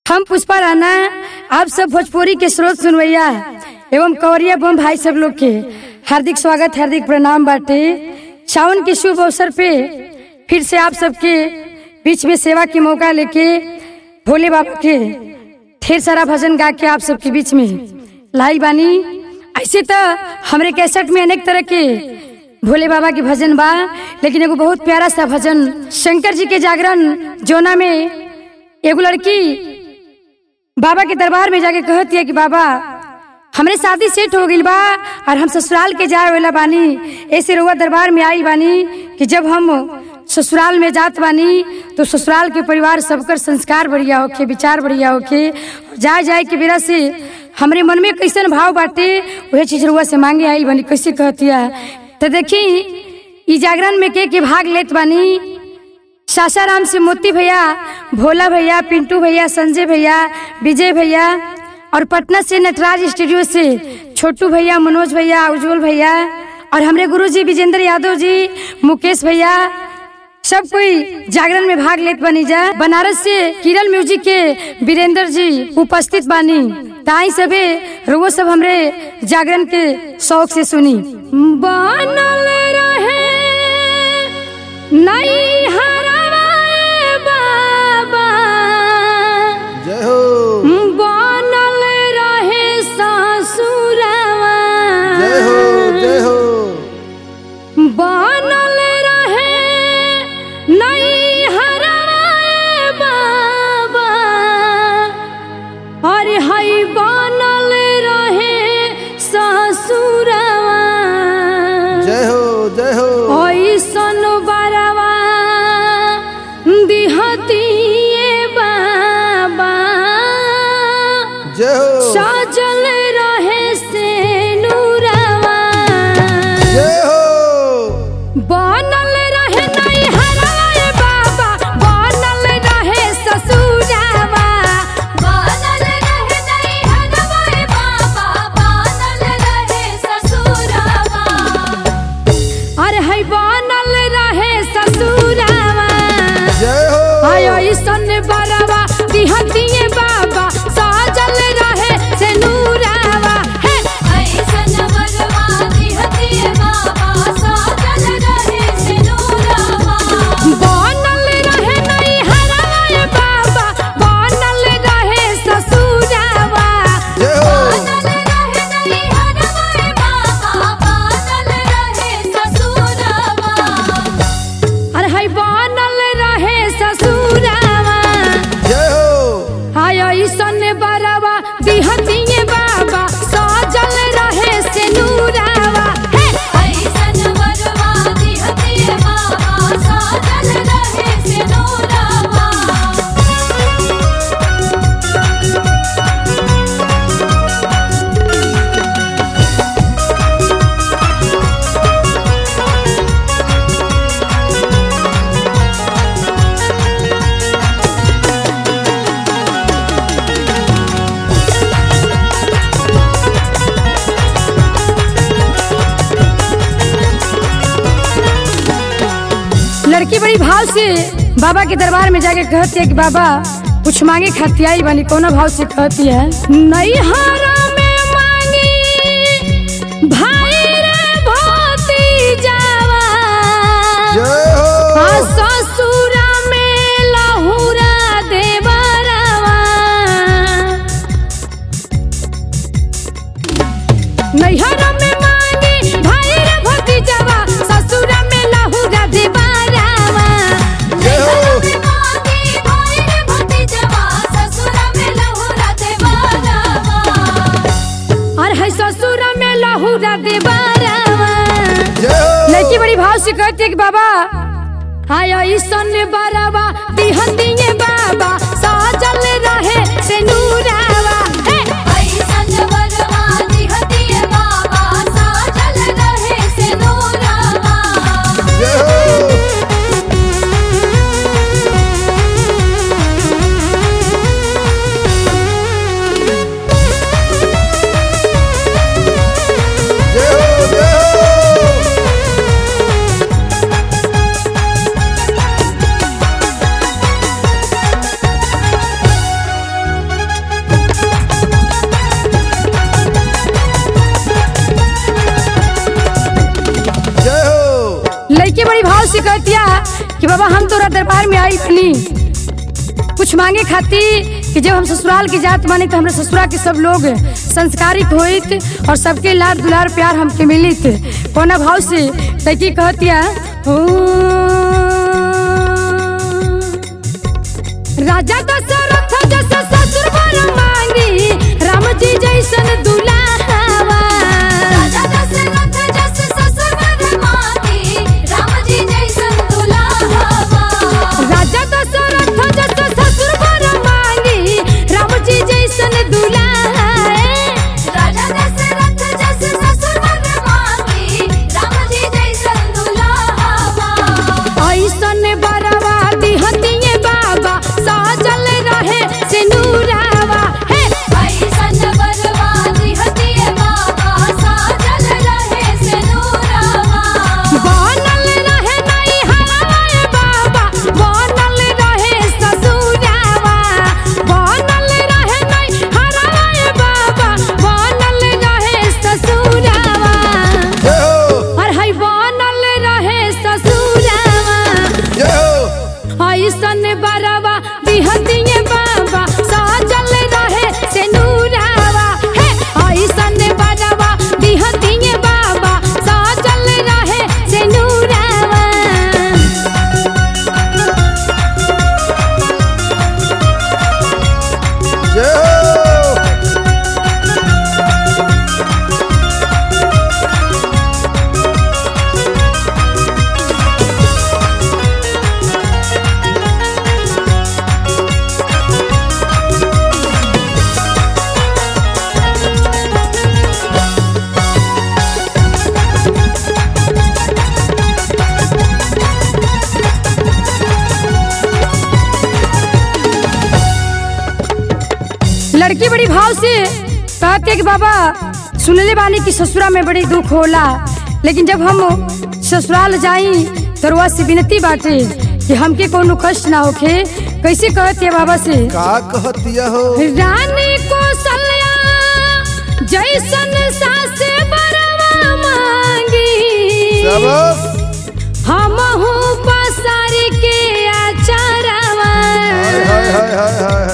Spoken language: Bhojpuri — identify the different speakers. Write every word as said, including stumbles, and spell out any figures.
Speaker 1: हम पुष्पा राणा आप सब भोजपुरी के स्रोत सुनवैया एवं कवरिया बम भाई सब लोग के हार्दिक स्वागत हार्दिक प्रणाम बाटे। सावन के शुभ अवसर पे फिर से आप सबके बीच में सेवा के मौका लेके भोले बाबा के ढेर सारा भजन गा के आप सबके बीच में लाई बानी। ऐसे तो हमरे कैसेट में अनेक तरह के भोले बाबा के भजन बा, लेकिन एगो बहुत प्यारा सा भजन शंकर जी के जागरण जोना में एगो लड़की बाबा के दरबार में जाके कहती है कि बाबा हमरे शादी सेट हो गई बा और हम ससुराल के जाए वाला बानी, ऐसे रुआ दरबार में आई बानी कि जब हम ससुराल में जात बानी तो ससुराल के परिवार सबकर संस्कार बढ़िया होके, विचार बढ़िया होके, जाए जाए के बेरा से हमरे मन में कैसन भाव बाटे वही चीज रुआ से मांगे आई बानी। कैसे कहती है तो देखी ई जागरण में के के भाग लेत बानी। सासाराम से मोती भैया, भोला भैया, पिंटू भैया, संजय भैया, विजय भैया और पटना से नटराज स्टूडियो से छोटू भैया, मनोज भैया, उज्जवल भैया और हमरे गुरुजी विजेंद्र यादव जी, मुकेश भैया, सब कोई जागरण में भाग लेत बनी जा। बनारस से किरण म्यूजिक के वीरेंद्र जी उपस्थित बानी। ताई सबे रोगो सब हमरे जागरण के शौक से सुनी। बनल रहे नहीं हरवाए बाबा,
Speaker 2: जय हो।
Speaker 1: बनल रहे ससुरवा,
Speaker 2: जय हो जय हो।
Speaker 1: बनल रहे नहीं हरवाए बाबा, अरे हई बनल रहे ससुरवा।
Speaker 2: जय हो जय हो।
Speaker 1: ऐसन बरवा दिहतिए बाबा,
Speaker 2: जय हो।
Speaker 1: सजल रहे से नूरवा।
Speaker 2: जय हो।
Speaker 1: बनल रहे नहीं हरवाए बाबा, बनल रहे ससुरवा।
Speaker 3: बनल रहे नहीं हरवाए बाबा, बनल रहे ससुरवा।
Speaker 1: अरे हई बनल रहे ससुरवा।
Speaker 2: जय हो।
Speaker 1: आयो ईसन बरवा दिहतिए बाबा, सजल रहे से नूरवा। हे
Speaker 3: ऐसन बरवा दिहतिए बाबा, सजल रहे सिनुरवा।
Speaker 1: बनल रहे नहीं हरवाए बाबा, बनल रहे ससुरवा।
Speaker 2: जय हो।
Speaker 3: बनल रहे नहीं हरवाए बाबा, बनल रहे ससुरवा।
Speaker 1: अरे हई बनल रहे ससुरवा।
Speaker 2: जय हो।
Speaker 1: आयो ईसन बरवा दिहतिए बाबा, सजल रहे से नूरवा। हे
Speaker 3: ऐसन बरवा दिहतिए बाबा, सजल रहे सिनुरवा।
Speaker 1: लड़की बड़ी भाव से बाबा के दरबार में जाके कहती है कि बाबा कुछ मांगे खाती आई बनी। कोना भाव से कहती है नहीं हारा में मांगी भाई रे भोती जावा,
Speaker 2: जय हो।
Speaker 1: आ ससुरा में लहुरा देवरवा। नैहरा में मांगी भाई रे भोती जावा, ससुरा में लहुरा देवरवा।
Speaker 2: जय हो।
Speaker 3: मांगी भाई रे भतीजवा, ससुरा में लहुरा देवरवा।
Speaker 1: और है ससुरा में लहुरा देवरवा।
Speaker 2: जय हो।
Speaker 1: लड़की बड़ी भाव से कहती है कि बाबा आयो ईसन बरवा दिहतिए बाबा, सजल रहे से नूरवा। हे
Speaker 3: ऐसन बरवा दिहतिए बाबा, सजल रहे सिनुरवा।
Speaker 2: जय हो। जय हो जय हो।
Speaker 1: बाबा हम तोरा दरबार में आई बनी कुछ मांगे खाती कि जब हम ससुराल की जात मानी तो हमारे ससुरा के सब लोग संस्कारित होइत और सबके लाड दुलार प्यार हमके मिलित। कोना भाव से तैकी कहतिया राजा दशरथ जैसे ससुर वर मांगी राम जी जैसन दुल्हावा।
Speaker 3: राजा दशरथ जैसे ससुर वर मांगी राम जी जैसन दुल्हावा।
Speaker 1: राजा दशरथ जैसे ससुर वर मांगी राम जी जैसन दुल्हा।
Speaker 3: राजा दशरथ जैसे ससुर वर मांगी राम जी जैसन दुल्हावा।
Speaker 1: ऐसन बरवा दिहतिए बाबा साजल रहे सिनुरावा। हे
Speaker 3: ऐसन बरबादी हतिए बाबा साजल रहे सिनुरावा।
Speaker 1: बनल रहे नहीं हराए बाबा बनल रहे ससुरावा। बनल रहे नहीं हराए बाबा बनल रहे ससुरावा।
Speaker 2: जय हो
Speaker 1: और है बनल रहे ससुरावा।
Speaker 2: जय हो
Speaker 1: ऐसन बरवा दिहतिए बाबा साजल रहे सिनुरावा। हे ऐसन बरवा दिहतिए बाबा साजल रहे सिनुरावा।
Speaker 2: जय हो
Speaker 1: लड़की बड़ी भाव से कहते कि बाबा सुनले बानी कि ससुरा में बड़ी दुख होला, लेकिन जब हम ससुराल जाई तरुआ से विनती बाटे कि हमके कोनो कष्ट ना होखे। कैसे कहते है बाबा से
Speaker 2: का कहतिया हो
Speaker 1: रानी कौशल्या जैसन सास बरवा मांगी
Speaker 2: शाबाश
Speaker 1: हमहू पसार के आचारवा।
Speaker 2: हाय हाय हाय हाय हाय